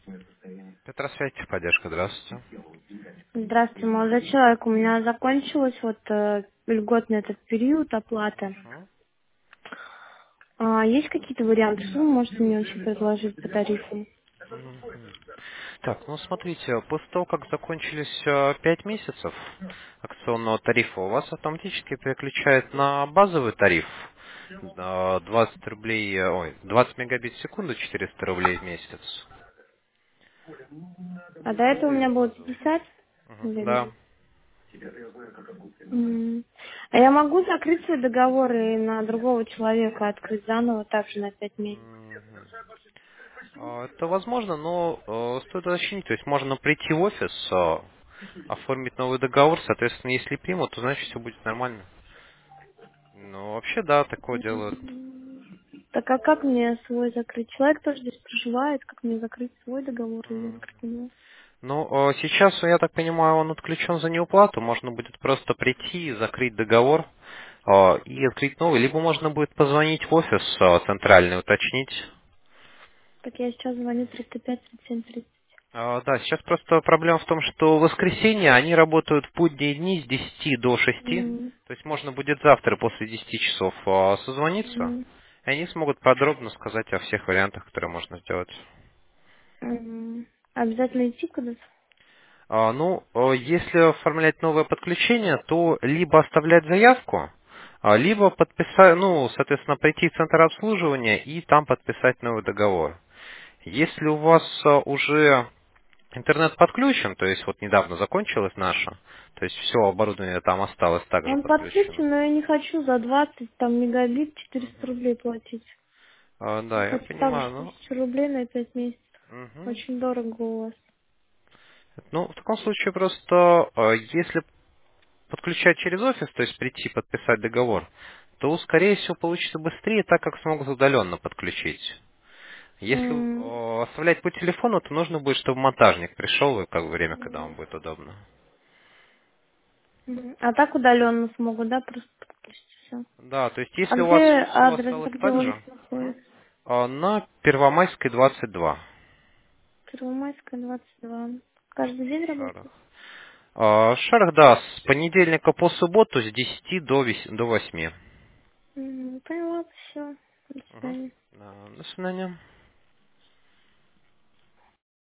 Петросвязь, поддержка, здравствуйте. Здравствуйте, молодой человек. У меня закончилась льготный этот период оплаты. Мгм. Есть какие-то варианты? Что вы можете мне вообще предложить по тарифу? Мгм. Так, ну смотрите, после того, как закончились 5 месяцев акционного тарифа, у вас автоматически переключает на базовый тариф 20 рублей, 20 мегабит в секунду, 400 рублей в месяц. А до этого у Или меня было базовый. 50 Мгм. Да. мегабит. А я могу закрыть свой договор и на другого человека открыть заново также на 5 месяцев? Мгм. Это возможно, но стоит уточнить, то есть можно прийти в офис, оформить новый договор, соответственно, если примут, то значит все будет нормально. Ну, вообще, да, такое делают. Так а как мне свой закрыть? Человек тоже здесь проживает, как мне закрыть свой договор или М. закрыть его? Ну, сейчас, я так понимаю, он отключен за неуплату. Можно будет просто прийти, закрыть договор и открыть новый. Либо можно будет позвонить в офис центральный, уточнить. Так я сейчас звоню 305-37-30. Да, сейчас просто проблема в том, что в воскресенье они работают в будние дни с 10 до 6. М, То есть можно будет завтра после 10 часов созвониться, м, и они смогут подробно сказать о всех вариантах, которые можно сделать. Обязательно идти куда-то? Ну, если оформлять новое подключение, то либо оставлять заявку, либо подписать, ну, соответственно, пойти в центр обслуживания и там подписать новый договор. Если у вас уже интернет подключен, то есть вот недавно закончилась наша, то есть все оборудование там осталось также Он подключено. подключен, но я не хочу за 20 там мегабит 400 Мгм. рублей платить. Да, я Хочу также понимаю, ну, 1000 рублей на 5 месяцев. мгм. Очень дорого у вас. Ну, в таком случае просто, если подключать через офис, то есть прийти подписать договор, то, скорее всего, получится быстрее, так как смогут удаленно подключить. Если М, оставлять по телефону, то нужно будет, чтобы монтажник пришел, и как время, когда вам будет удобно. А так удаленно смогут, да, просто подключить все. Да, то есть А если у где вас все адрес, осталось где так офис же, находится? на Первомайской 22, Первомайская, 22. Каждый день Шарах. работает? Шарах, да, с понедельника по субботу с 10 до 8. Поняла, все. До Мгм. свидания. Да, до свидания.